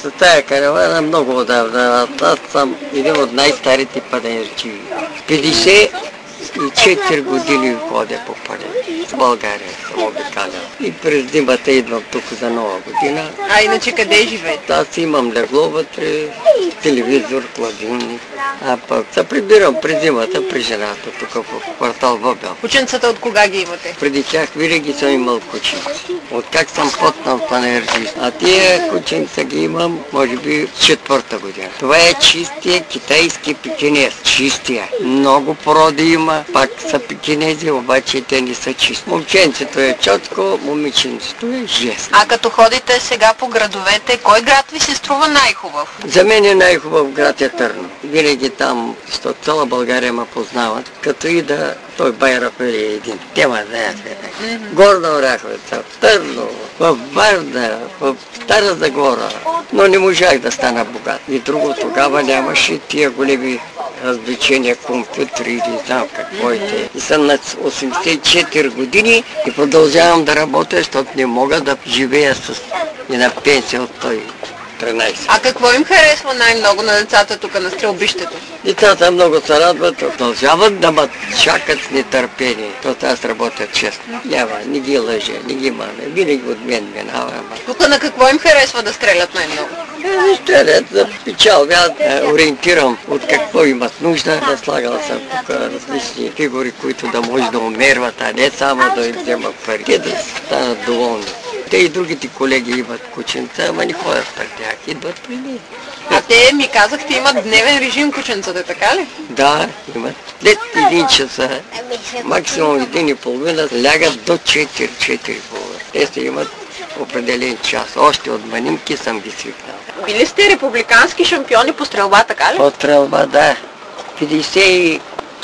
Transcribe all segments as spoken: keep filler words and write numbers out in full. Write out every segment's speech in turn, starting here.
с тая каравана много отдавна. Аз съм един от най-старите панаирчи. петдесет и четири години ходя по панаир. В България съм обикалял. И през зимата идвам тук за Нова година. А иначе къде живеете? Аз имам легло вътре, телевизор, хладилник. А пък се прибирам през зимата при жената, тук в квартал Въбел. Кученцата от кога ги имате? Преди тях винаги съм имал кученци. От как съм потнал панаирджист. А тия кученца ги имам, може би, четвърта година. Това е чистия китайски пекинез. Чистия. Много породи има, пак са пекинези, обаче те не са чисти. Момченцето е чотко, момиченцето е жест. А като ходите сега по градовете, кой град ви се струва най-хубав? За мен е най-хубав град е Търново. Винаги там, защото цяла България ме познават. Като и да той Байрак е един. Тема да я mm-hmm. Горна Оряховица, в Търново, в Варна, в Стара Загора. Но не можах да стана богат. И друго тогава нямаше тия големи развлечения, компютри или знам какво е те. И съм на осемдесет и четири години и продължавам да работя, защото не мога да живея с и на пенсия от той тринайсет. А какво им харесва най-много на децата тук на стрелбището? Децата много се радват, продължават да ме чакат с нетърпение, защото аз работя честно. Няма, не ги лъжа, не ги маме, винаги от мен минава. Тук на какво им харесва да стрелят най-много? Е, стрелят за печалби, аз е, ориентирам от какво имат нужда. Да слагал съм тук различни фигури, които да може да умерват, а не само да им вземат пари. Те да станат доволни. Те и другите колеги имат кученца, ама не ходят при тях, идват при них. А те ми казахте, имат дневен режим кученцата, така ли? Да, имат. След един часа, максимум един и половина, лягат до четири, четири и половина. Те си имат определен час. Още от манимки съм ги свикнал. Били сте републикански шампиони по стрелба, така ли? По стрелба, да. петдесет и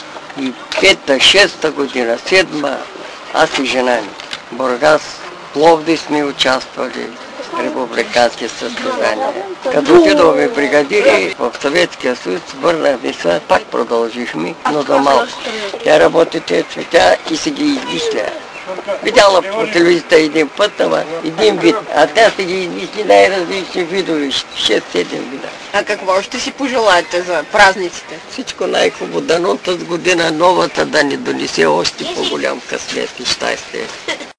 пета, шеста година, седма, аз и жена ми. Бургас, Пловдив сме участвали в републикански състезания. Като отидохме бригадири в Съветския съюз, върнахме се, пак продължихме, но за малко. Тя работи тези цветя и си ги измисля. Видяла по телевизията един път, ама един вид, а тя си ги измисли най-различни видове, шест-седем вида. А какво ще си пожелаете за празниците? Всичко най-хубаво, дано тази година новата да ни донесе още по-голям късмет и щастие.